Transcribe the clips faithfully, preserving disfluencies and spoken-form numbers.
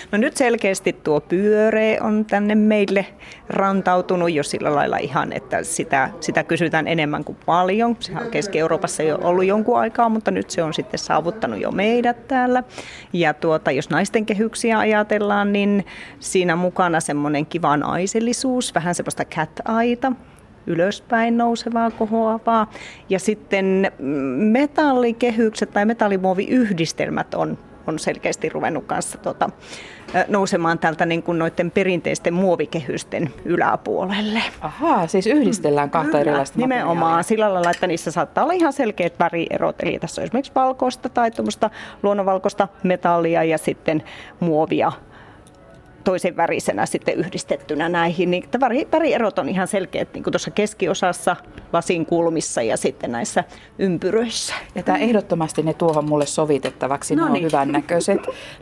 No nyt selkeästi tuo pyöreä on tänne meille rantautunut jo sillä lailla ihan, että sitä, sitä kysytään enemmän kuin paljon. Sehän on Keski-Euroopassa jo ollut jonkun aikaa, mutta nyt se on sitten saavuttanut jo meidät täällä. Ja tuota, jos naisten kehyksiä ajatellaan, niin siinä mukana semmoinen kiva naisellisuus, vähän semmoista cat-aita. Ylöspäin nousevaa, kohoavaa. Ja sitten metallikehykset tai metallimuoviyhdistelmät on, on selkeästi ruvennut kanssa tota, nousemaan tältä niin kuin noiden perinteisten muovikehysten yläpuolelle. Ahaa, siis yhdistellään kahta Kyllä, erilaista nimenomaan materiaalia. sillä lailla, että niissä saattaa olla ihan selkeät värierot. Eli tässä on esimerkiksi valkoista tai tuommoista luonnonvalkoista metallia ja sitten muovia toisen värisenä sitten yhdistettynä näihin, niin värierot on ihan selkeät niin kuin tuossa keskiosassa, lasin kulmissa ja sitten näissä ympyröissä. Ja tämä ehdottomasti ne tuohon mulle sovitettavaksi, no ne on niin. hyvän näköiset.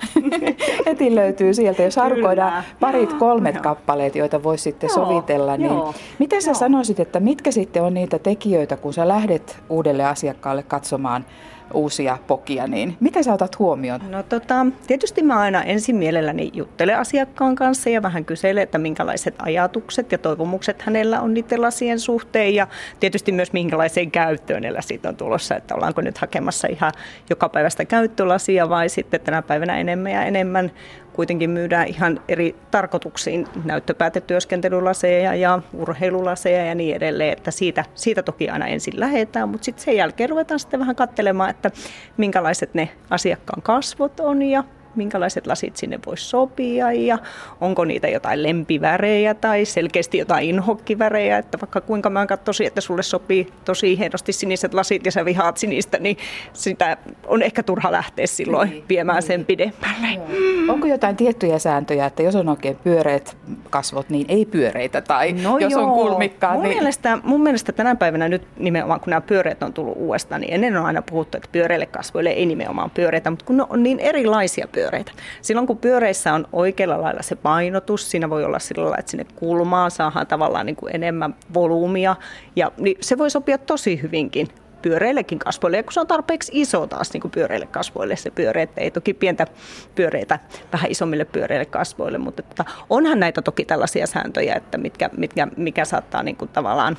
Heti löytyy sieltä, jos arkoidaan parit kolmet Joo. kappaleet, joita voisi sitten Joo. sovitella. Niin Joo. miten sä Joo. sanoisit, että mitkä sitten on niitä tekijöitä, kun sä lähdet uudelle asiakkaalle katsomaan uusia pokia, niin mitä sä otat huomioon? No tota, tietysti mä aina ensin mielelläni juttelen asiakkaan kanssa ja vähän kyselen, että minkälaiset ajatukset ja toivomukset hänellä on niiden lasien suhteen ja tietysti myös minkälaiseen käyttöön ne lasit on tulossa, että ollaanko nyt hakemassa ihan jokapäiväistä käyttölasia vai sitten tänä päivänä enemmän ja enemmän kuitenkin myydään ihan eri tarkoituksiin näyttöpäätetyöskentelylaseja ja urheilulaseja ja niin edelleen, että siitä, siitä toki aina ensin lähdetään, mutta sitten sen jälkeen ruvetaan sitten vähän katselemaan, että minkälaiset ne asiakkaan kasvot on ja minkälaiset lasit sinne voisi sopia ja onko niitä jotain lempivärejä tai selkeästi jotain inhokkivärejä, että vaikka kuinka mä katsoisin, että sulle sopii tosi hienosti siniset lasit ja sä vihaat sinistä, niin sitä on ehkä turha lähteä silloin niin, viemään niin. sen pidemmälle. Mm. Onko jotain tiettyjä sääntöjä, että jos on oikein pyöreät kasvot, niin ei pyöreitä tai no jos joo. on kulmikkaat? Mun, niin... mielestä, mun mielestä tänä päivänä nyt nimenomaan, kun nämä pyöreät on tullut uudestaan, niin ennen on aina puhuttu, että pyöreille kasvoille ei nimenomaan pyöreitä, mutta kun ne on niin erilaisia pyöreitä. Silloin kun pyöreissä on oikealla lailla se painotus, siinä voi olla sillä lailla, että sinne kulmaan saadaan tavallaan niin kuin enemmän volyymia ja niin se voi sopia tosi hyvinkin pyöreillekin kasvoille, ja kun se on tarpeeksi iso taas niin kuin pyöreille kasvoille se pyöreä, että ei toki pientä pyöreitä vähän isommille pyöreille kasvoille, mutta että onhan näitä toki tällaisia sääntöjä, että mitkä, mitkä, mikä saattaa niin kuin tavallaan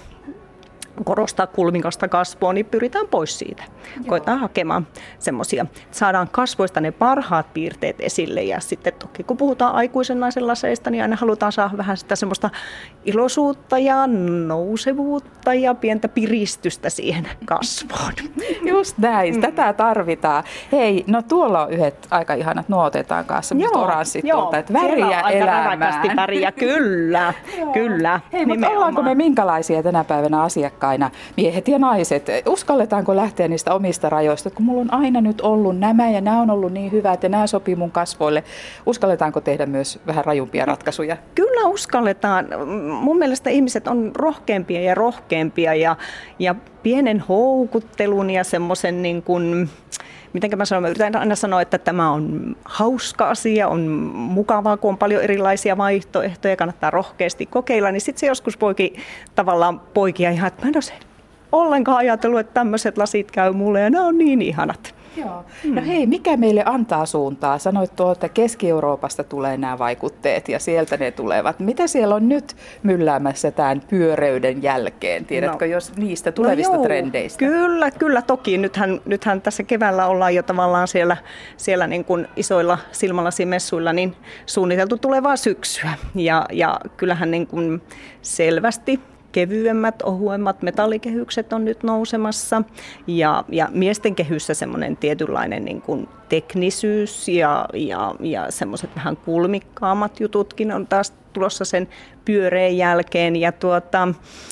korostaa kulmikasta kasvoa, niin pyritään pois siitä. Joo. Koetaan hakemaan semmoisia, saadaan kasvoista ne parhaat piirteet esille ja sitten toki kun puhutaan aikuisen naisen laseista, niin aina halutaan saada vähän sitä semmoista iloisuutta ja nousevuutta ja pientä piristystä siihen kasvoon. Just näin, mm. tätä tarvitaan. Hei, no tuolla on yhdet aika ihanat, nuo otetaan kanssa semmoiset oranssit tuolta, että väriä elämään. Väriä, kyllä, kyllä. Hei, mutta ollaanko me minkälaisia tänä päivänä asiakkaina, miehet ja naiset? Uskalletaanko lähteä niistä omista rajoista, kun mulla on aina nyt ollut nämä ja nämä on ollut niin hyvät ja nämä sopii mun kasvoille. Uskalletaanko tehdä myös vähän rajumpia ratkaisuja? Kyllä uskalletaan. Mun mielestä ihmiset on rohkeampia ja rohkeampia ja, ja pienen houkuttelun ja semmoisen niin kuin, mitenkä mä sanon, mä yritän aina sanoa, että tämä on hauska asia, on mukavaa, kun on paljon erilaisia vaihtoehtoja, kannattaa rohkeasti kokeilla, niin sitten se joskus poiki tavallaan poikia ihan, että mä en ole ollenkaan ajatellut, että tämmöiset lasit käy mulle ja ne on niin ihanat. Joo. No hei, mikä meille antaa suuntaa? Sanoit tuo, että Keski-Euroopasta tulee nämä vaikutteet ja sieltä ne tulevat. Mitä siellä on nyt mylläämässä tämän pyöreyden jälkeen? Tiedätkö no, jos niistä tulevista no trendeistä? Kyllä, kyllä toki. Nythän, nythän tässä keväällä ollaan jo tavallaan siellä, siellä niin kuin isoilla silmälasimessuilla niin suunniteltu tulevaa syksyä. Ja, ja kyllähän niin kuin selvästi kevyemmät, ohuemmat metallikehykset on nyt nousemassa ja, ja miesten kehyssä semmoinen tietynlainen niin kuin teknisyys ja, ja, ja semmoiset vähän kulmikkaammat jututkin on taas tulossa sen pyöreän jälkeen. Ja tuota,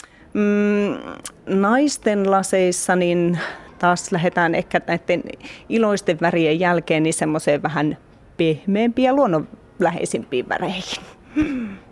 mm, naisten laseissa niin taas lähdetään ehkä näiden iloisten värien jälkeen niin semmoiseen vähän pehmeämpiin ja luonnonläheisimpiin väreihin.